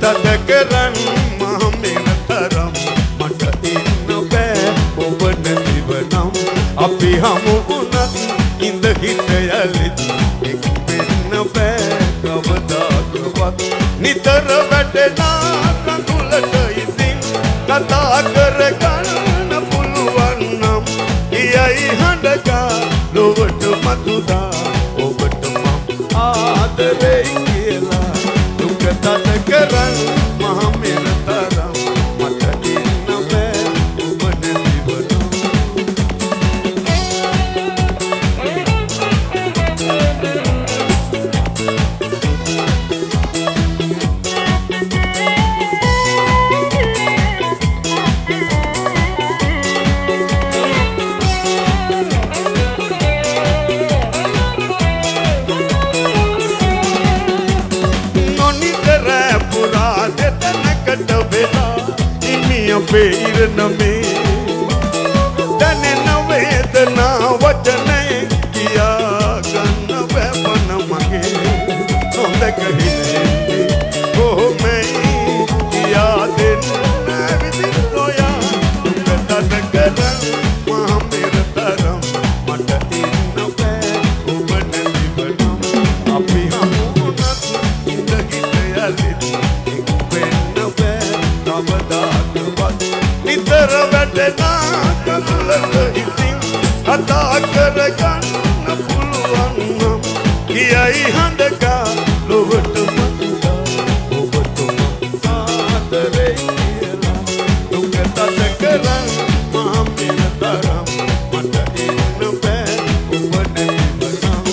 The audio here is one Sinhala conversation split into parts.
තද කරන් මහමෙන තරම් මට ඉන්න බෑ ඔබ නැතිවනම් අපි හමු වුණත් ඉඳ හිට යලිත් එක් වෙන්න බෑ කවදාකවත් නිතර වැටෙනා රඳුලට ඉතින් කතා කරගන්න පුළුවන් නම් කියයි හඬගා ලොවට මතුදා ඔබට මම ආදරේ කියලා දුක තද කරන් මහමෙන තරම් මට ඉන්න බෑ ඔබ නැතිවනම් අපේ ඉරණමේ දැනෙන වේදනා වචනේ කියා ගන්න බැපන මගේ නොදක හිතේ කොහොමයි කියා දෙන්න විදිහ සොයා දුක තද කරන් මහමෙර තරම් මට ඉන්න බෑ ඔබ නැතිවනම් අපි හමු වුණත් ඉඳ හිට යලිත් එක් වෙන්න බෑ කවදාකවත් නිතර වැටෙනා කඳුලට ඉතින් කතා කරගන්න පුළුවන් නම් කියයි හඬගා ලොවට මතුදා ඔබට මම ආදරේ කියලා දුක තද කරන් මහමෙන තරම් මට ඉන්න බෑ ඔබ නැතිවනම්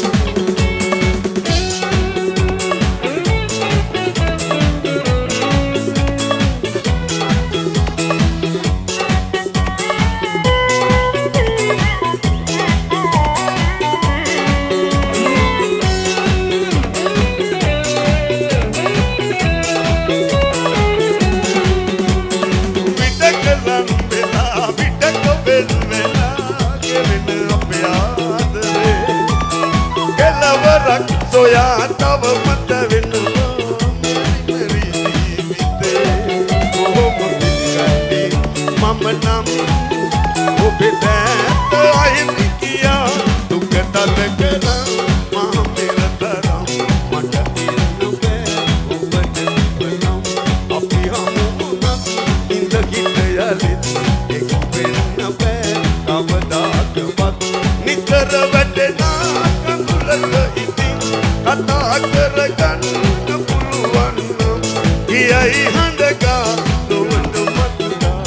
soya tava mata venuwa meri jivite oh mati mama nam obeda ayin kiya duk tad kara mera taram mata innu be obane banam api hamu na inda hit yalit ek venna be kavadaakවත් nitar vadena kandulata කතා කරගන්න පුළුවන් නම් කියයි හඬගා ලොවට මතුදා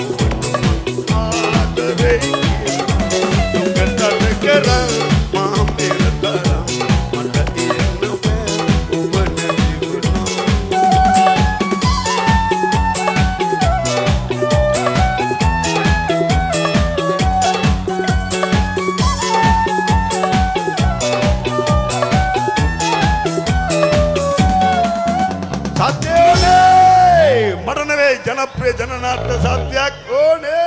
ආදරේ දුක තද කරන් මහමෙර තරම් මට ඉන්න බෑ ඔබ නැතිවනම් जनप्रिय जननाट्य साध्याक ओने